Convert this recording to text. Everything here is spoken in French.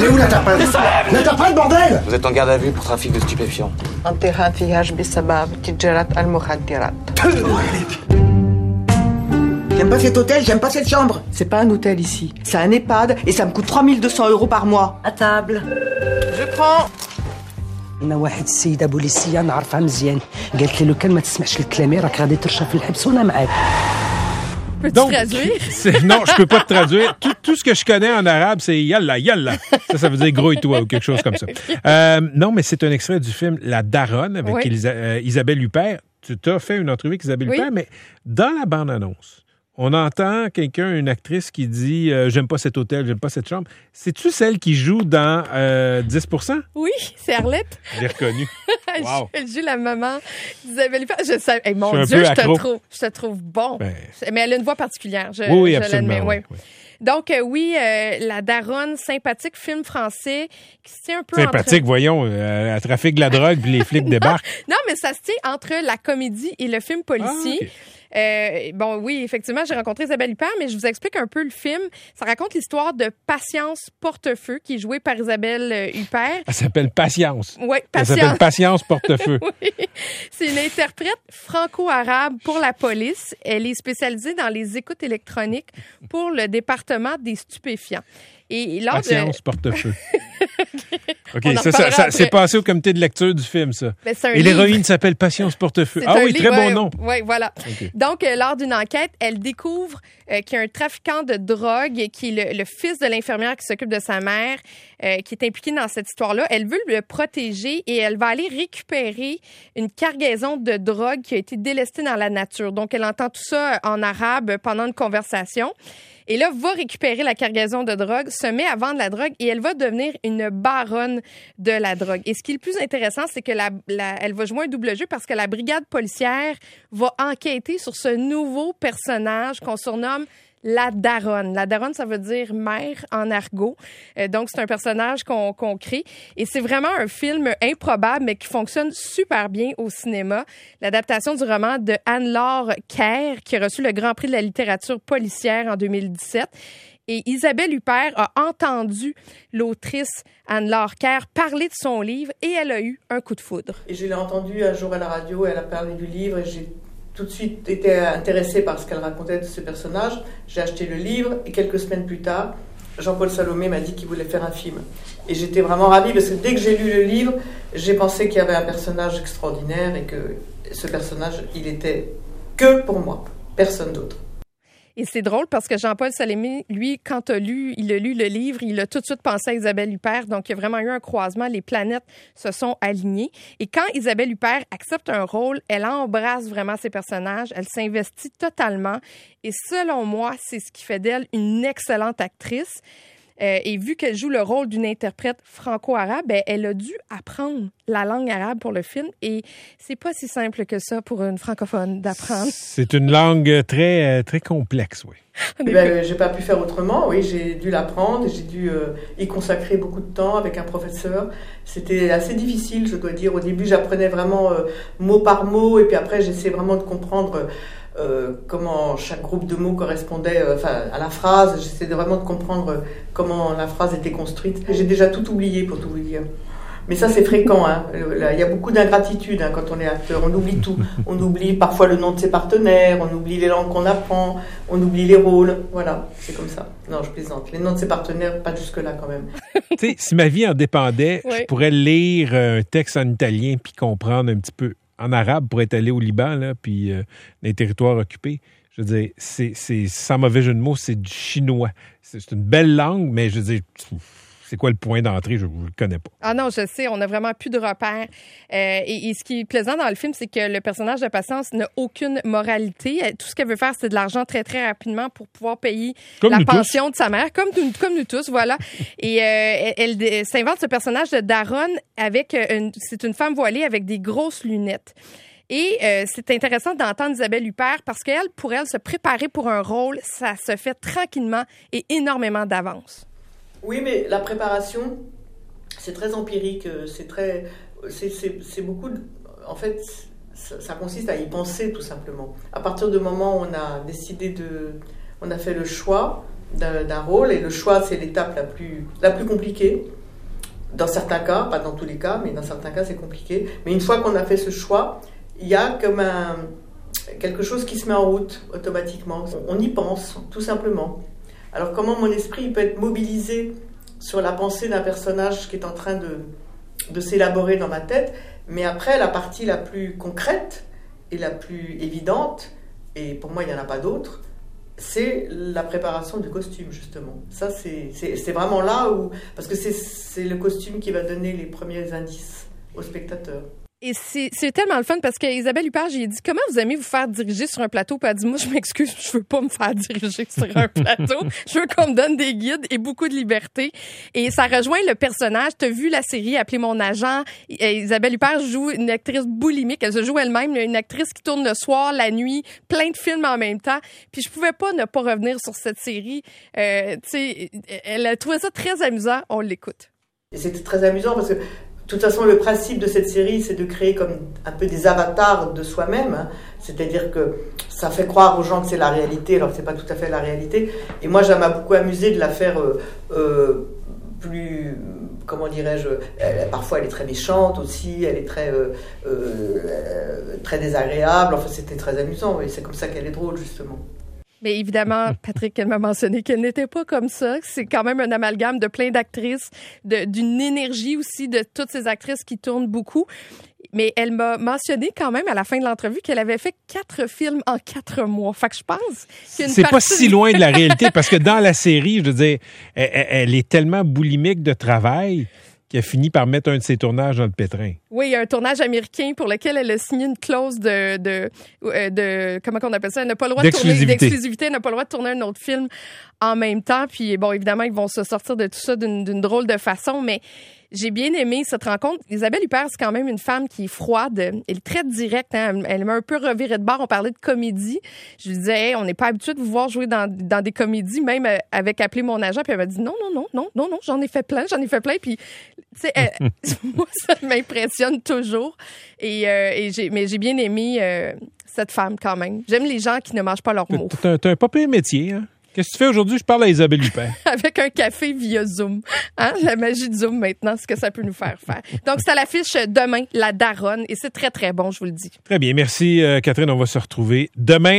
est où l'interprète? L'interprète, bordel! Vous êtes en garde à vue pour trafic de stupéfiants. J'aime pas cet hôtel, j'aime pas cette chambre. C'est pas un hôtel ici, c'est un EHPAD et ça me coûte 3 200 € par mois. À table. Je prends. أنا واحد السيدة بوليسية نعرفها مزيان قالت لي لو كان ما تسمعش لكلامي راك غادي ترشى في الحبس وأنا معاك. Peux-tu Donc, traduire? non, je peux pas te traduire. Tout ce que je connais en arabe, c'est yalla, yalla. Ça veut dire grouille-toi ou quelque chose comme ça. Non, mais c'est un extrait du film La Daronne avec Isabelle Huppert. Tu t'as fait une entrevue avec Isabelle Huppert, mais dans la bande-annonce, on entend une actrice qui dit « J'aime pas cet hôtel, j'aime pas cette chambre ». C'est-tu celle qui joue dans 10%? Oui, c'est Arlette. Je l'ai reconnue. Wow. Elle joue la maman d'Isabelle Huppert. Je sais, hey, mon Je Dieu, suis je te trouve bon. Ben... Mais elle a une voix particulière. Oui, je absolument. l'admets, oui. Donc, La Daronne, sympathique film français qui se tient un peu sympathique, voyons, elle trafique de la drogue puis les flics débarquent. Non, mais ça se tient entre la comédie et le film policier. Okay. Bon, oui, effectivement, j'ai rencontré Isabelle Huppert, mais je vous explique un peu le film. Ça raconte l'histoire de Patience Portefeu, qui est jouée par Isabelle Huppert. Elle s'appelle Patience. Oui, Patience. Elle s'appelle Patience Portefeu. Oui. C'est une interprète franco-arabe pour la police. Elle est spécialisée dans les écoutes électroniques pour le département des stupéfiants. Et lors Patience Portefeu. OK, ça c'est passé au comité de lecture du film, ça. Et l'héroïne s'appelle Patience Portefeu. Ah oui, très bon nom. Oui, voilà. Okay. Donc, lors d'une enquête, elle découvre qu'il y a un trafiquant de drogue qui est le fils de l'infirmière qui s'occupe de sa mère, qui est impliqué dans cette histoire-là. Elle veut le protéger et elle va aller récupérer une cargaison de drogue qui a été délestée dans la nature. Donc, elle entend tout ça en arabe pendant une conversation. Et là, va récupérer la cargaison de drogue, se met à vendre la drogue et elle va devenir une baronne de la drogue. Et ce qui est le plus intéressant, c'est que elle va jouer un double jeu parce que la brigade policière va enquêter sur ce nouveau personnage qu'on surnomme la Daronne. La Daronne, ça veut dire mère en argot. Donc, c'est un personnage qu'on crée. Et c'est vraiment un film improbable, mais qui fonctionne super bien au cinéma. L'adaptation du roman de Anne-Laure Kerr, qui a reçu le Grand Prix de la littérature policière en 2017. Et Isabelle Huppert a entendu l'autrice Anne-Laure Kerr parler de son livre et elle a eu un coup de foudre. Et je l'ai entendue un jour à la radio, elle a parlé du livre et j'ai tout de suite été intéressée par ce qu'elle racontait de ce personnage. J'ai acheté le livre et quelques semaines plus tard, Jean-Paul Salomé m'a dit qu'il voulait faire un film. Et j'étais vraiment ravie parce que dès que j'ai lu le livre, j'ai pensé qu'il y avait un personnage extraordinaire et que ce personnage, il était que pour moi, personne d'autre. Et c'est drôle parce que Jean-Paul Salomé, lui, quand il a lu le livre, il a tout de suite pensé à Isabelle Huppert. Donc, il y a vraiment eu un croisement. Les planètes se sont alignées. Et quand Isabelle Huppert accepte un rôle, elle embrasse vraiment ses personnages. Elle s'investit totalement. Et selon moi, c'est ce qui fait d'elle une excellente actrice. Et vu qu'elle joue le rôle d'une interprète franco-arabe, elle a dû apprendre la langue arabe pour le film. Et c'est pas si simple que ça pour une francophone d'apprendre. C'est une langue très, très complexe, oui. J'ai pas pu faire autrement, oui, j'ai dû l'apprendre, j'ai dû y consacrer beaucoup de temps avec un professeur. C'était assez difficile, je dois dire. Au début, j'apprenais vraiment mot par mot, et puis après, j'essayais vraiment de comprendre comment chaque groupe de mots correspondait à la phrase. J'essayais vraiment de comprendre comment la phrase était construite. J'ai déjà tout oublié, pour tout vous dire. Mais ça, c'est fréquent. Hein. Il y a beaucoup d'ingratitude quand on est acteur. On oublie tout. On oublie parfois le nom de ses partenaires, on oublie les langues qu'on apprend, on oublie les rôles. Voilà, c'est comme ça. Non, je plaisante. Les noms de ses partenaires, pas jusque-là quand même. Tu sais, si ma vie en dépendait, je pourrais lire un texte en italien puis comprendre un petit peu en arabe pour être allé au Liban, là, puis les territoires occupés. Je veux dire, c'est sans mauvais jeu de mots, c'est du chinois. C'est une belle langue, mais je veux dire... C'est quoi le point d'entrée? Je ne le connais pas. Ah non, je sais, on n'a vraiment plus de repères. Et ce qui est plaisant dans le film, c'est que le personnage de Patience n'a aucune moralité. Tout ce qu'elle veut faire, c'est de l'argent très, très rapidement pour pouvoir payer la pension de sa mère, comme nous tous, voilà. Et elle s'invente ce personnage de Daronne avec... c'est une femme voilée avec des grosses lunettes. Et c'est intéressant d'entendre Isabelle Huppert parce qu'elle, pour elle, se préparer pour un rôle, ça se fait tranquillement et énormément d'avance. Oui, mais la préparation, c'est très empirique, c'est beaucoup... En fait, ça consiste à y penser, tout simplement. À partir du moment où on a décidé on a fait le choix d'un rôle, et le choix, c'est l'étape la plus compliquée. Dans certains cas, pas dans tous les cas, mais dans certains cas, c'est compliqué. Mais une fois qu'on a fait ce choix, il y a comme quelque chose qui se met en route automatiquement. On y pense, tout simplement. Alors comment mon esprit il peut être mobilisé sur la pensée d'un personnage qui est en train de s'élaborer dans ma tête, mais après, la partie la plus concrète et la plus évidente, et pour moi, il n'y en a pas d'autre, c'est la préparation du costume, justement. Ça, c'est vraiment là où... Parce que c'est le costume qui va donner les premiers indices au spectateur. Et c'est tellement le fun parce qu'Isabelle Huppert, j'ai dit, comment vous aimez vous faire diriger sur un plateau? Puis elle dit, moi, je m'excuse, je veux pas me faire diriger sur un plateau. Je veux qu'on me donne des guides et beaucoup de liberté. Et ça rejoint le personnage. T'as vu la série Appeler mon agent? Isabelle Huppert joue une actrice boulimique. Elle se joue elle-même, une actrice qui tourne le soir, la nuit, plein de films en même temps. Puis je pouvais pas ne pas revenir sur cette série. Tu sais, elle a trouvé ça très amusant. On l'écoute. Et c'était très amusant parce que de toute façon, le principe de cette série, c'est de créer comme un peu des avatars de soi-même. Hein. C'est-à-dire que ça fait croire aux gens que c'est la réalité, alors que c'est pas tout à fait la réalité. Et moi, ça m'a beaucoup amusé de la faire plus... Comment dirais-je, parfois elle est très méchante aussi, elle est très désagréable. Enfin, c'était très amusant et c'est comme ça qu'elle est drôle, justement. Mais évidemment, Patrick, elle m'a mentionné qu'elle n'était pas comme ça. C'est quand même un amalgame de plein d'actrices, d'une énergie aussi de toutes ces actrices qui tournent beaucoup. Mais elle m'a mentionné quand même à la fin de l'entrevue qu'elle avait fait 4 films en 4 mois. Fait que je pense qu'une c'est partie... pas si loin de la réalité parce que dans la série, je veux dire, elle est tellement boulimique de travail qui a fini par mettre un de ses tournages dans le pétrin. Oui, il y a un tournage américain pour lequel elle a signé une clause de comment on appelle ça? Elle n'a pas le droit de tourner d'exclusivité, elle n'a pas le droit de tourner un autre film en même temps. Puis bon, évidemment, ils vont se sortir de tout ça d'une drôle de façon, mais j'ai bien aimé cette rencontre. Isabelle Huppert, c'est quand même une femme qui est froide. Elle est très directe. Hein? Elle m'a un peu reviré de bord. On parlait de comédie. Je lui disais, hey, on n'est pas habitué de vous voir jouer dans des comédies, même avec Appeler mon agent. Puis elle m'a dit, non, j'en ai fait plein. Puis, tu sais, moi, ça m'impressionne toujours. Mais j'ai bien aimé cette femme quand même. J'aime les gens qui ne mangent pas leurs mots. T'as un pas pire métier, hein? Qu'est-ce que tu fais aujourd'hui? Je parle à Isabelle Huppert. Avec un café via Zoom. Hein? La magie de Zoom maintenant, ce que ça peut nous faire faire. Donc, c'est à l'affiche demain, La Daronne. Et c'est très, très bon, je vous le dis. Très bien. Merci, Catherine. On va se retrouver demain.